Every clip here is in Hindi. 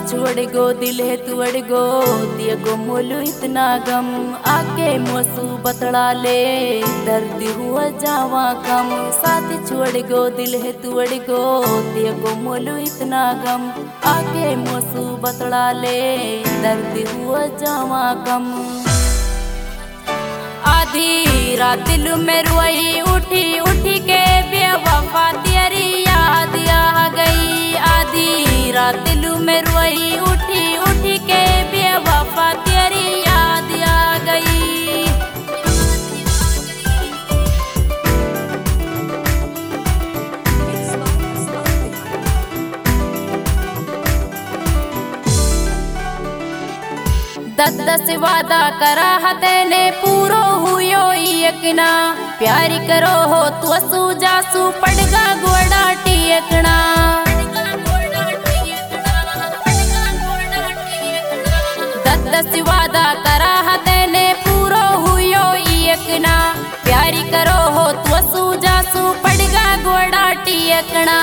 छोड़ गो दिल है तुअड़ गो दिया गो मोलू इतना गम आके मोसू बतड़ा ले दर्द हुआ जावा कम साथ छोड़ गो दिल है तुअड़ गो दिया गो मोलू इतना गम आके मोसू बतड़ा ले दर्द हुआ जावा कम। आधी रात दिल में रोई उठी उठी के बेवफा तेरी याद आ गई। आधी रात दिल में रोई उठी उठी के बेवफा तेरी याद आ गई। दस वादा करा हतेने पूरो हुयो यकना प्यारी करो हो तो सू जासू पड़गा गोड़ा टियकना। दस वादा करा हतेने पूरो हुयो यकना प्यारी करो हो तो सू जासू पड़गा गोड़ा टियकना।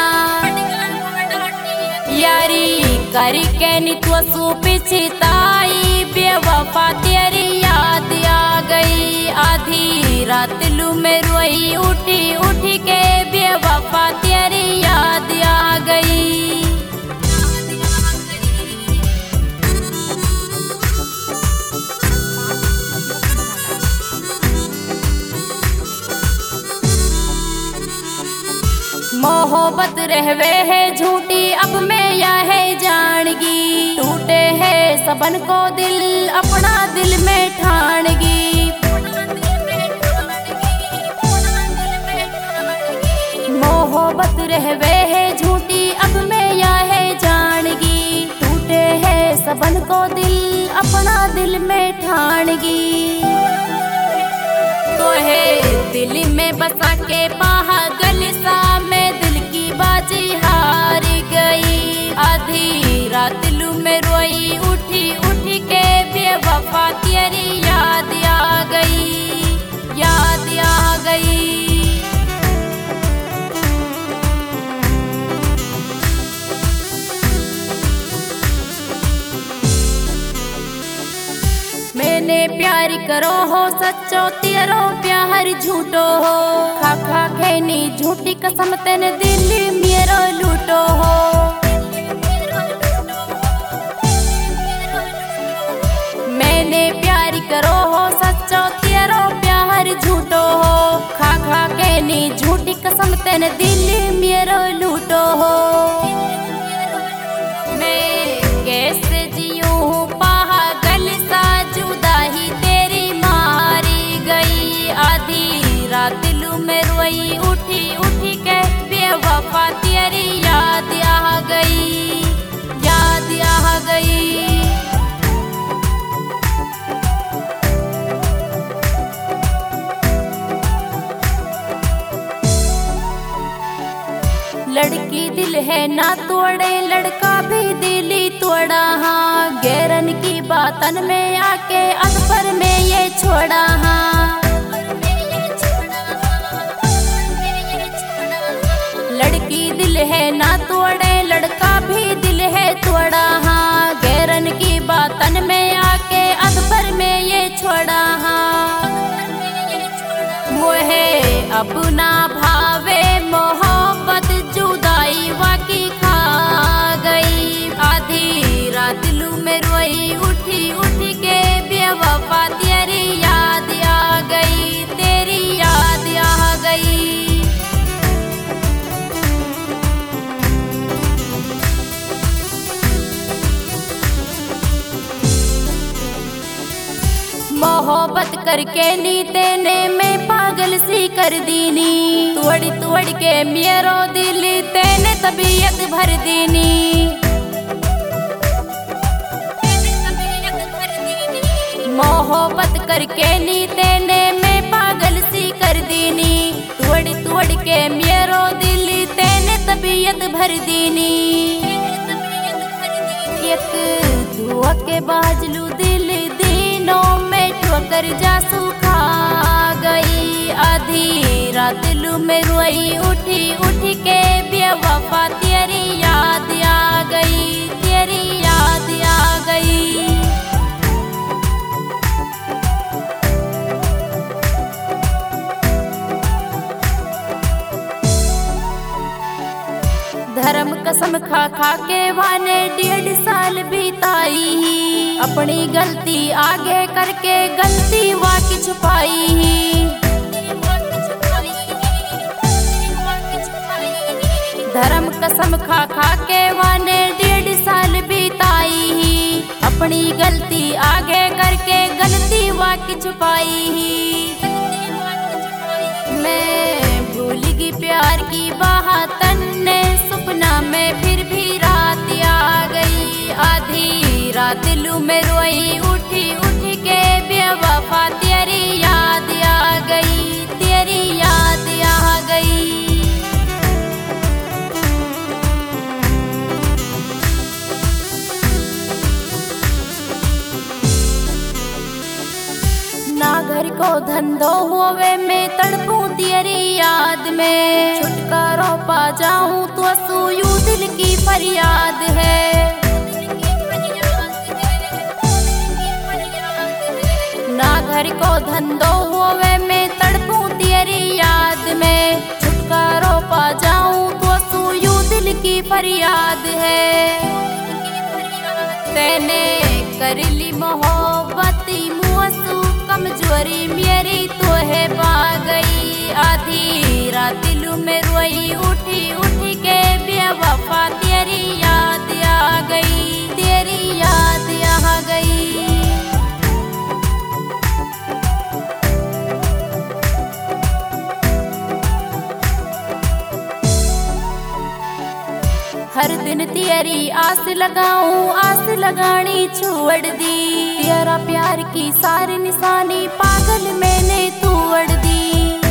यारी करी के नी तो सू पिछताई बेवफा तेरी याद आ गई। आधी रात लू में रोई उठी उठी के बेवफा तेरी याद आ गई। मोहब्बत रहवे है झूठी अब मैं यह है जानगी टूटे है सबन को दिल अपना दिल में ठानगी। मोहब्बत रहवे है झूठी अब मैं यह है जानगी टूटे है सबन को दिल अपना दिल में ठानगी। तो है दिल में बसा के पागल सा मैं दिल की बाजी हार गई। आधी रात लू में रोई उठी उठी के बेवफा तेरी याद आ गई, याद आ गई। मैंने प्यार करो हो सच्चो तेरो प्यार झूठो हो खा खा खेनी झूठी कसम तेने दिल मेरो लूटो हो। मैंने प्यार करो हो सच्चो तेरो प्यार झूठो हो खा खा खेनी झूठी कसम तेने दिल मेरो लूटो हो। मैं कैसे जीऊं पागल सा जुदाई तेरी मारी गई। आधी रात लू में रोई उठी उठी के बेवफा तेरी याद आ गई, याद आ गई। लड़की दिल है ना तोड़े लड़का भी दिली तोड़ा हाँ गैरन की बातन में आके अधपर में ये छोड़ा हाँ। लड़की दिल है ना तोड़े लड़का भी दिल है तोड़ा हाँ गैरन की बातन में आके अधपर में ये छोड़ा हाँ। मोहे अपना भावे मोहब्बत जुदाई वाकी खा गई। आधी रात लू में रोई उठी उठी के बेवफा तेरी याद आ गई, तेरी याद आ गई। मोहब्बत करके नी तेने मैं पागल सी कर दीनी तोड़ तोड़ के मेरो दिल तेने तबीयत भर दीनी। मोहब्बत करके नी तेने मैं पागल सी कर दीनी तोड़ तोड़ के मेरो दिल तेने तबीयत भर दीनी। एक दुआ के बाजलू दिल दिनों में ठोकर जा सुखा गई। आधी रात लू में रोई उठी उठी के बेवफा तेरी याद आ गई, तेरी याद कसम खा खा के वाने 1.5 साल बिताई ही। अपनी गलती आगे करके गलती वाकी छुपाई ही। धर्म कसम खा खा के वाने 1.5 साल बिताई ही। अपनी गलती आगे करके गलती वाकी छुपाई ही। मैं भूल गई प्यार की बात तन्ने सपना में फिर भी रात आ गई। आधी रात लू में रोई उठी उठी के बेवफा तेरी याद आ गई, तेरी याद आ गई। ना घर को धंधो होवे मैं तड़पूं तेरी याद में। छुटकारो पा जाऊं तो सूयू दिल की फरियाद है। ना घर को धंधो होवे मैं तड़पूं तेरी याद में। छुटकारो पा जाऊं तो सूयू दिल की फरियाद है। तेने कर ली मोहब्बती मुआसू कमजोरी मेरी तो है पा गई। आधी रात लू में रोई उठी उठी के बेवफा तेरी याद आ गई, तेरी याद आ गई। हर दिन तेरी आस लगाऊं, आस लगानी छोड़ दी। तेरा प्यार की सारी निशानी पागल मैंने तोड़ दी।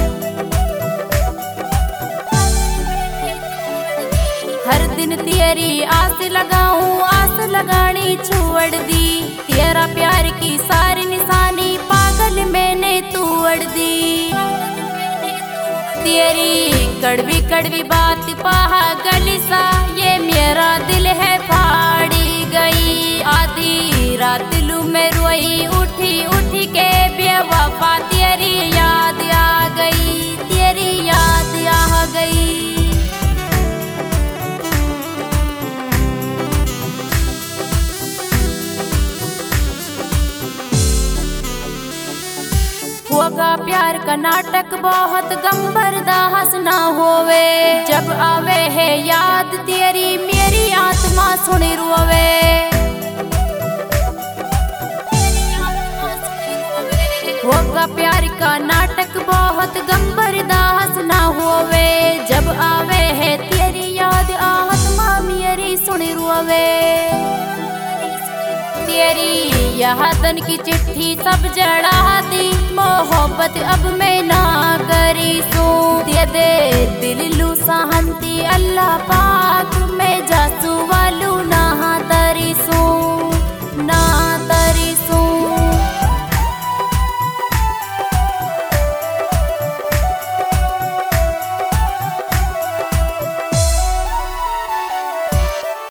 हर दिन तेरी आस लगाऊं, आस लगानी छोड़ दी। तेरा प्यार की सारी निशानी पागल मैंने तोड़ दी। तेरी कड़वी कड़वी बात पागल सा ये मेरा दिल है फाड़ी गई। आधी रात लू में रोई उठी उठी के बेवफा तेरी याद आ गई, तेरी याद आ गई। होगा प्यार का नाटक बहुत गंभीर हंसना होवे। जब आवे है याद तेरी मेरी आत्मा सुनी रोवे। होगा प्यार का नाटक बहुत गंभीर हंसना होवे। जब आवे है तेरी याद आत्मा मेरी सुनी रोवे। तेरी यह तन की चिट्ठी सब जड़ा दी। मोहब्बत अब मैं ना करी सू। दे दे दिल लू सहमती अल्लाह पाक मैं जासू वालू ना